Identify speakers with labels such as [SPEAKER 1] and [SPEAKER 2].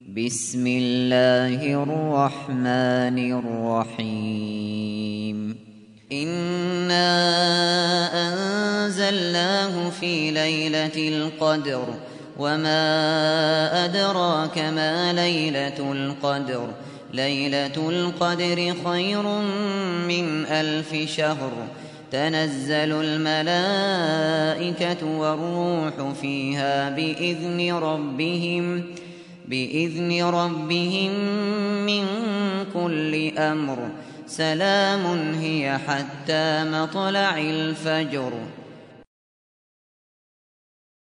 [SPEAKER 1] بسم الله الرحمن الرحيم إنا أنزلناه في ليلة القدر وما أدراك ما ليلة القدر ليلة القدر خير من 1000 شهر تنزل الملائكة والروح فيها بإذن ربهم من كل أمر سلام هي حتى مطلع الفجر.